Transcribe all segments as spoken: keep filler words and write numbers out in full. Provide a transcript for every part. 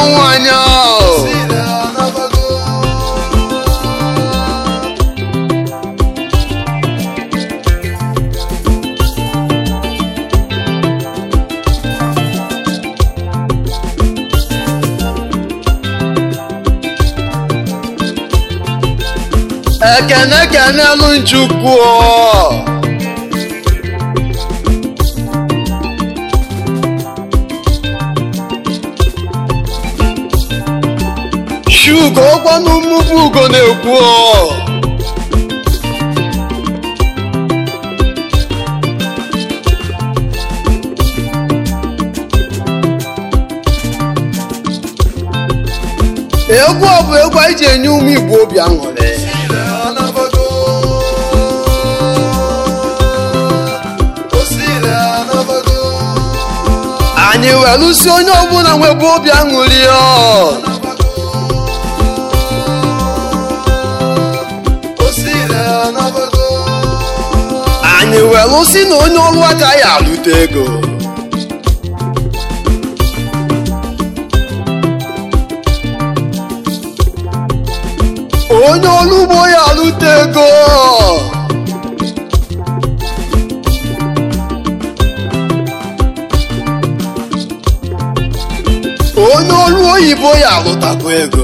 nwanyị ekene kenelu Chukwu shugo ọgwanụ mmụbụ ugo na-ekwu egwu ọ bụ egwu anyị ji enye ụmụ Igbo obi aṅụrị anyị welụsi onye ọbụla nwebe obi aṅụrị anyị welụsi na onye ọrụ aka ya alụta ego onye ọrụ ugbo ya alụta ego onye ọrụ oyibo ya alụtakwa ego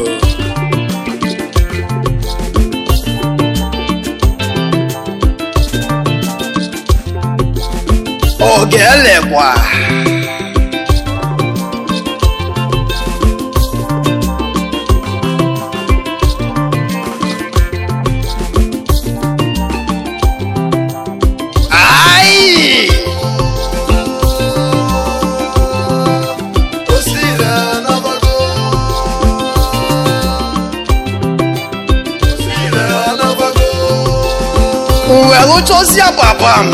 ọ ga-elekwa welu chọzie papa m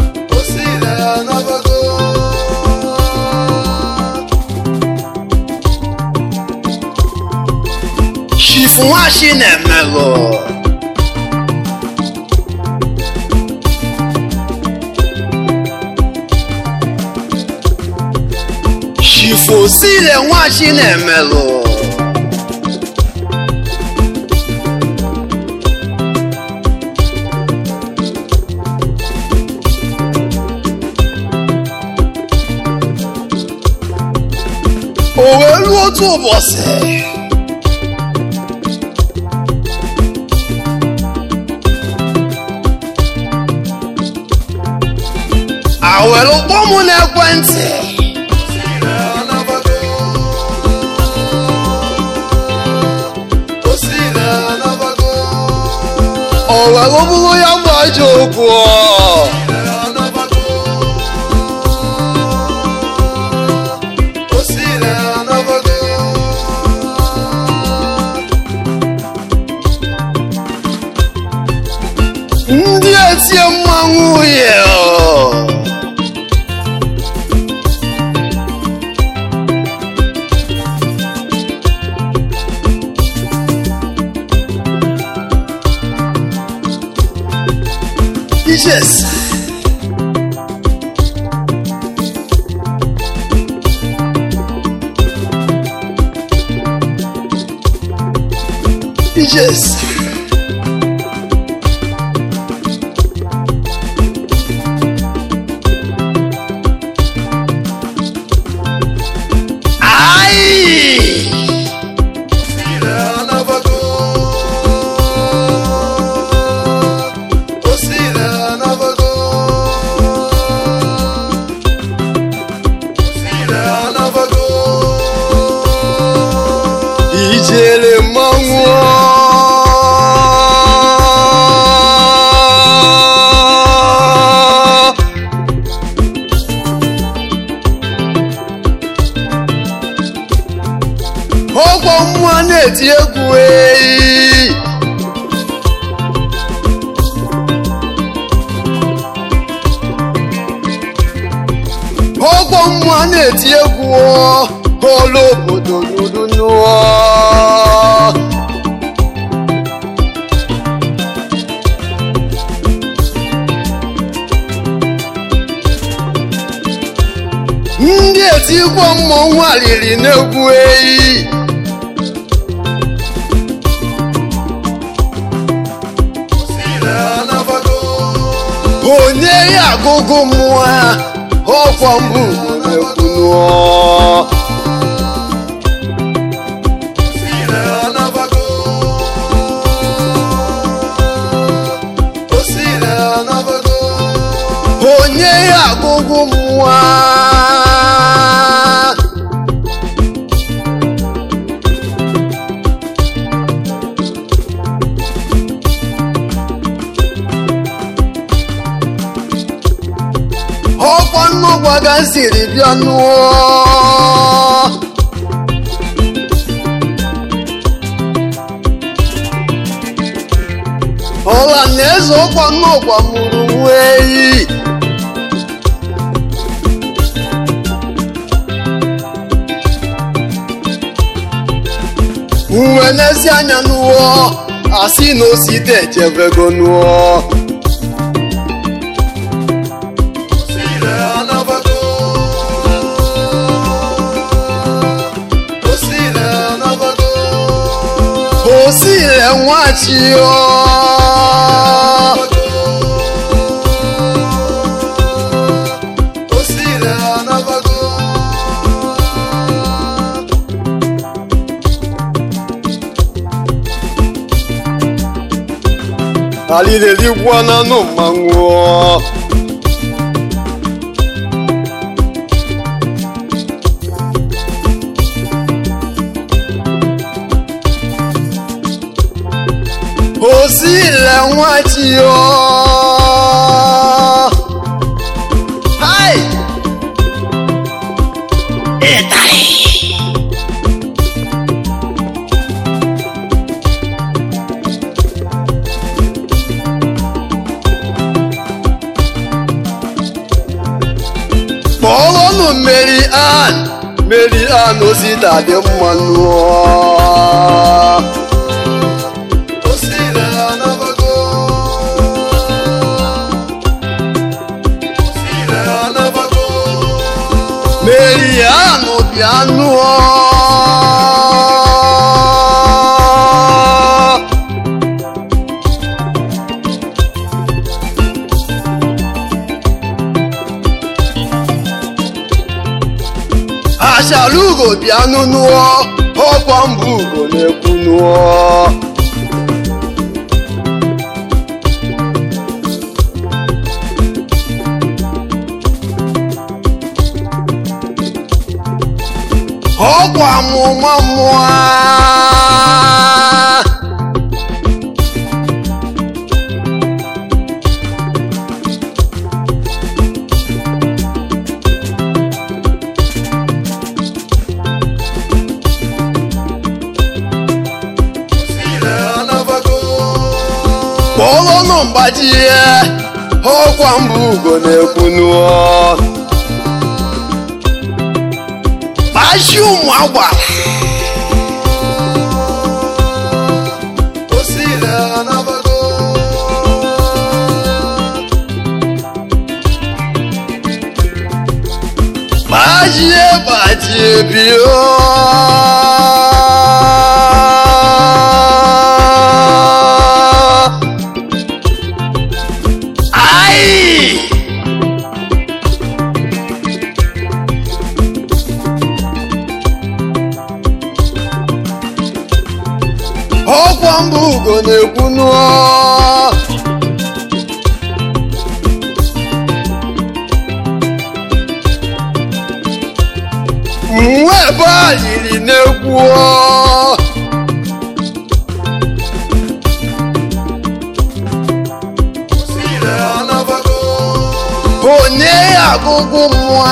chifu nwachi na-emelụ chifu osile nwachi na-emelụ o wee ruo otu ụbọchị awere ụkpọ m n'ekwentị o were bụrụ ya bụ ajọ okwu ndị etie mmanwụ ya yes yes ijele mmanwụ ọgbọ mmụọ na-eti egwu eyi ọgbọ mmụọ na-eti egwu ọlụ obodo n'udu ndị na-etikwa mmọnwụ alili n'egwu eyi onye ya agụgụ mmụọ ọkwa mbụ na-ekwunụọ onye ya agụgụ mmụọ ọkwa nnukwu aga siri bịa nụọ ọla na eze ọkwa nnukwu mụrụ nwa eyi uwe n'ezi anya nụọ asị na osite echebego nụọ osile nwachi ọ osile anabago alile ligwa na no manwo osile nwachi ọ hai etai kpọrọnụ Mary Ann Mary Ann osita dị mma nụọ Mary Ann bịa nụọ achalugo bịa nụọ ọkwa mbụ ugo na-ekwu nụọ ọkwa amụma mmụọ kpọrọnụ mgbaji ihe ọkwa mbụ ugo na-ekwu nụọ ashi ụmụ agba osile anabago gbajie gbajie bio ọkwa mbụ ugo na-ekwu nụọ nwa ebe a yiri na-ekwu onye ya agụgụ mmụọ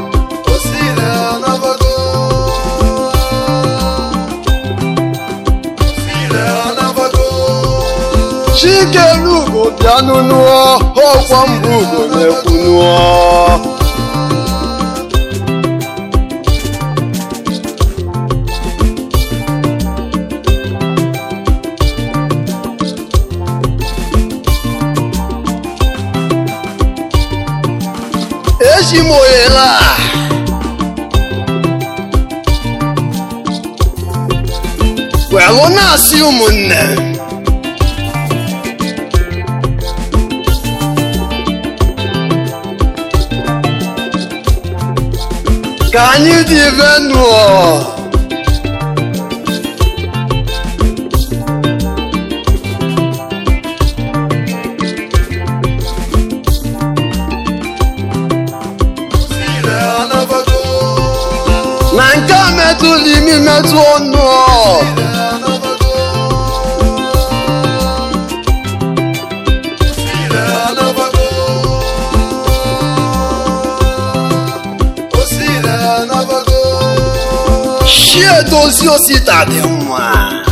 Chikelugo bịa nụọ ọkwa mbụ ugo na-ekwu nụọ echimoyela welu na-asị ụmụnne ka anyị dị venụọ na nke a metụla imi metụ ọnụ shi edozi osita dị mma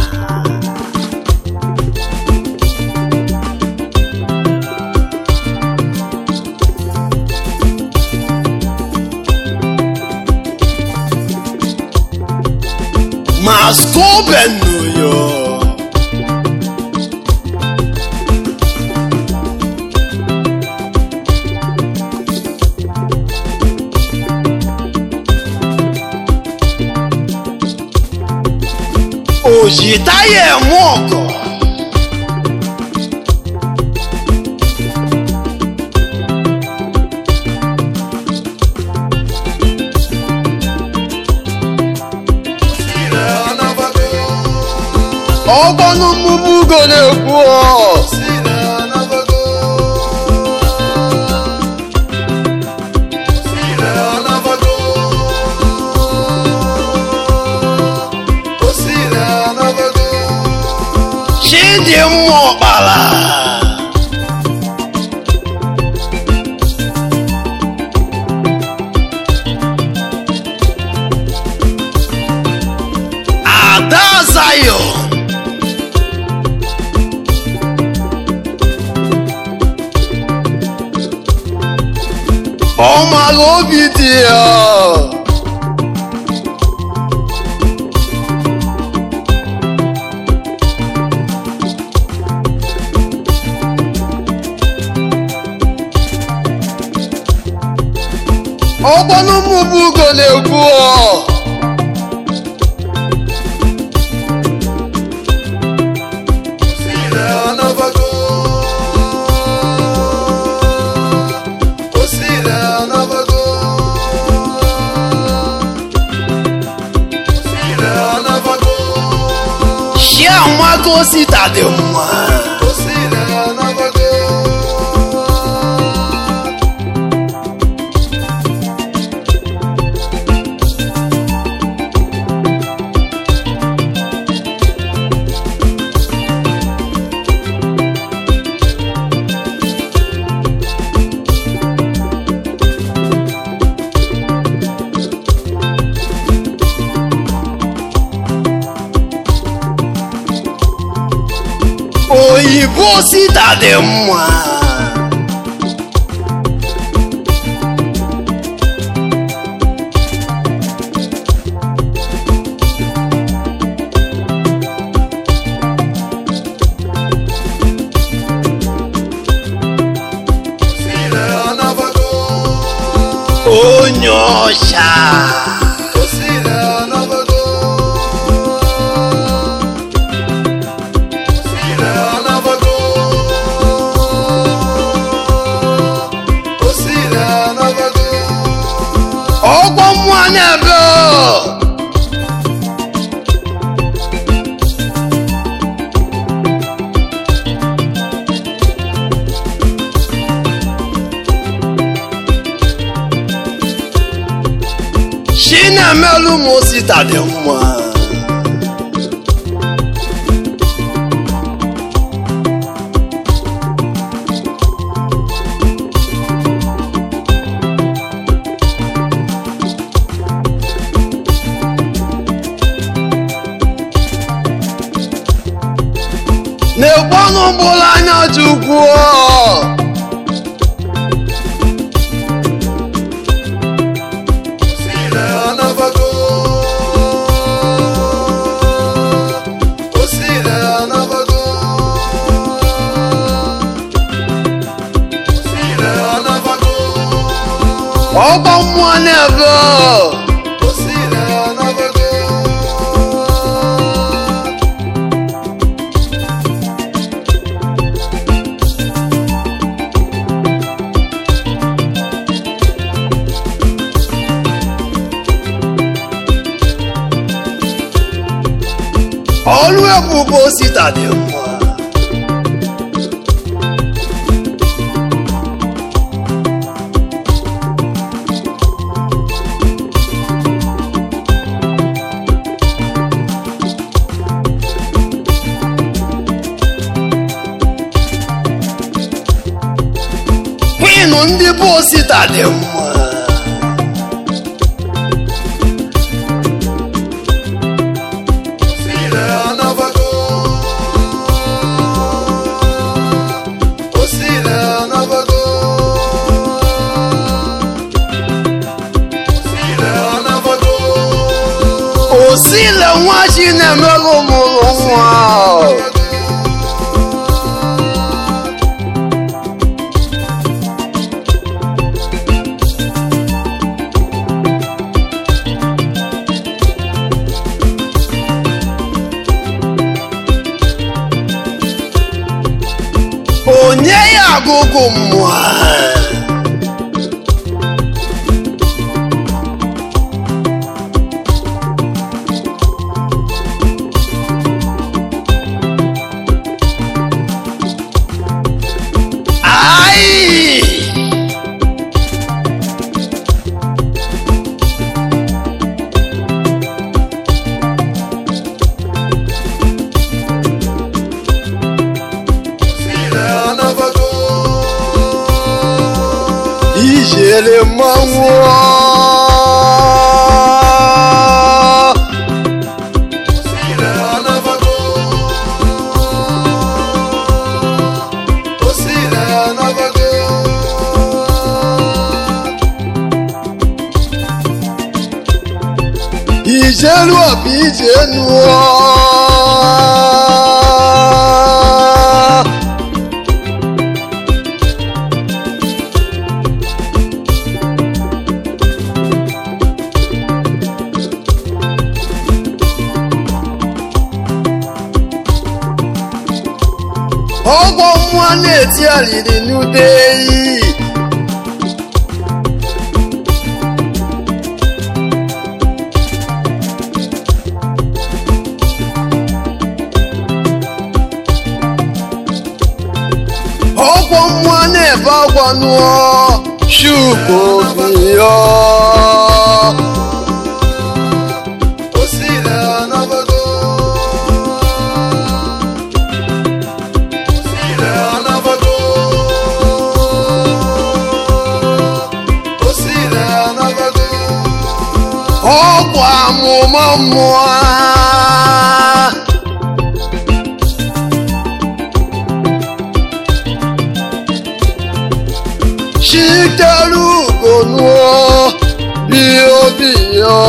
mas kobenu yo ojitaye moko ọgbọnụ mmụba ugo na-ekwu Chidimma Ọkpala Ada Zion ọmọlụ obi dị ya ọgbọnụ mmụba ugo na-ekwu Chiamaka osita dị mma oyibo osita dị mma onye ọcha ọgbọ mmụọ na-ebe Chinemelu m osita dị mma na-ekwenụ mkpụrụ anya Chukwu ọgbọ mmụọ na-ebe bụbo osita dị mma kwinu ndị bụ osita dị mma osile nwa chi na-emelụ mụrụ nwa onye ya agụgụ mmụọ ijele mmanwụ ijelu obi ijenu ọgwọ mmụọ na-eti alili n'udeyi ọgwọ mmụọ na-ebe agwọ nụọ shugo biyo ọgwụ amụma mmụọ chikere ugo nụọ biyo biyo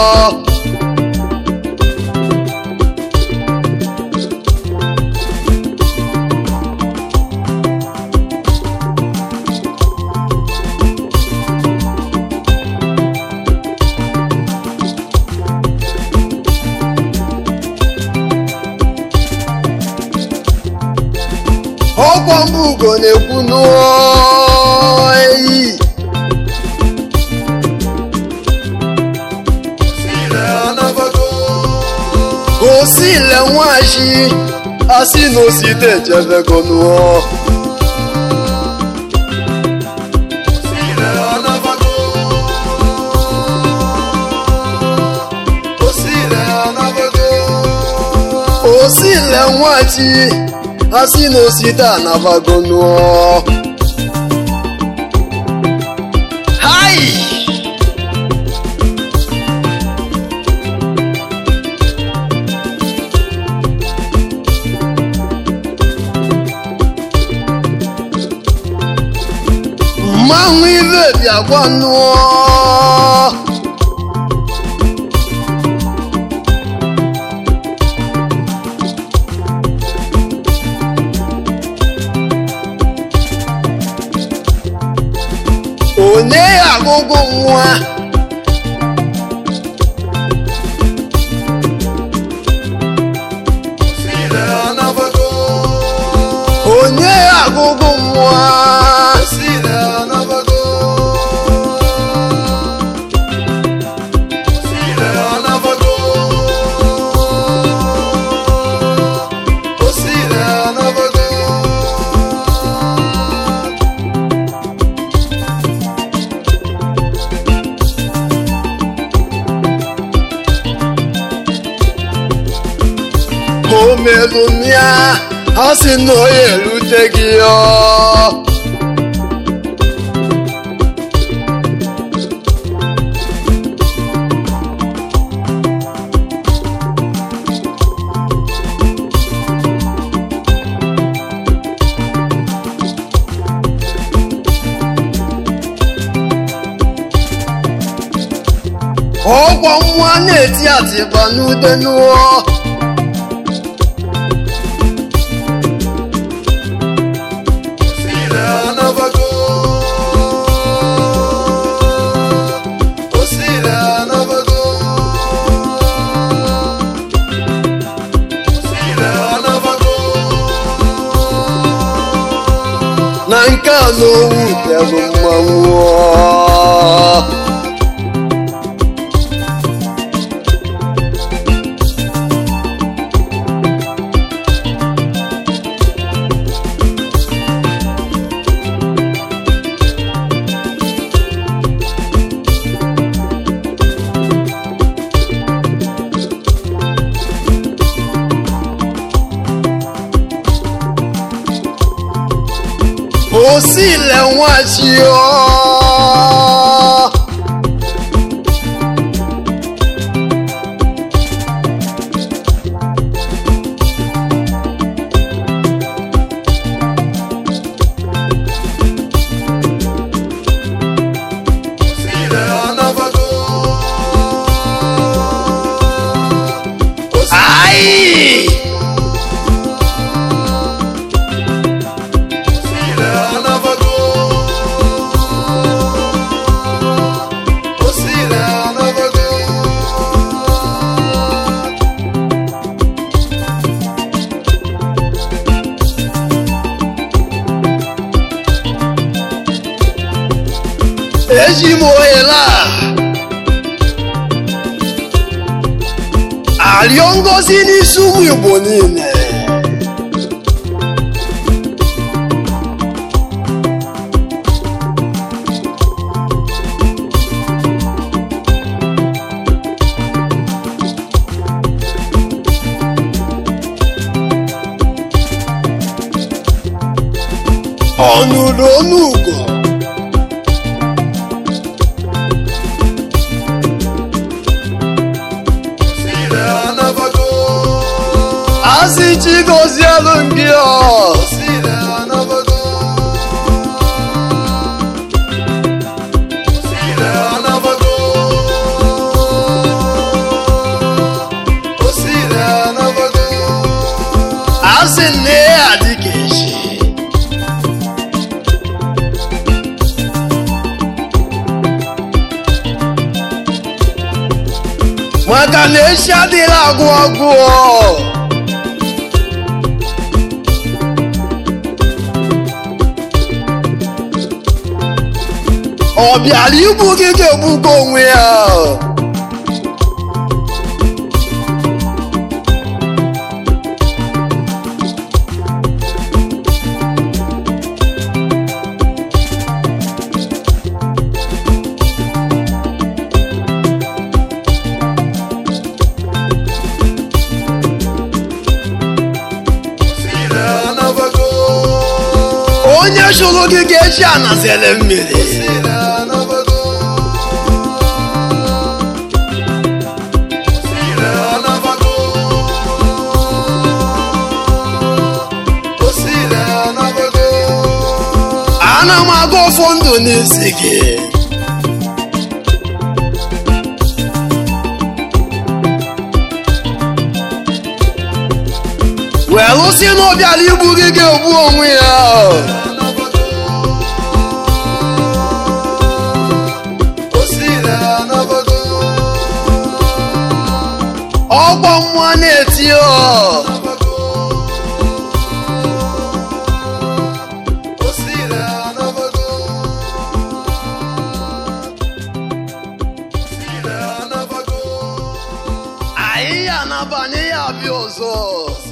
ọgwọ mbụ ugo na-ekwu n'oyi osile nwachi asị na osite ejebego nụọ osile nwachi asị na osite anabago nụọ hai mmanwụ ibe bịakwa nụọ onye ya agụgụ nwa onye ya agụgụ nwa melumia ha si na oya erute gị ọ ọgwọ nwa na-eti atịba n'ude n'ụọ na nke a n'owu bụ mmanwụ Osi le nwa chi o ai eji m ohere a arịọ ngọzi n'isi ụmụ Igbo niile ọnụrụ ọnụ ugo asị chi gọzielụ gị ọ asị nne ya adịghị echi maka na echi adịghị agwụ agwụ ọ bịara igbu gị ga-egbugo onwe ya onye chụrụ gị ga-eji anazere mmiri ana m aga ọfọ ndụ n'isi gị wee lụsị na ọ bịara igbu gị ga-egbu onwe ya ọgbọ mmụọ na-eti ọ anyị ya na-abanye ya abịa ọzọ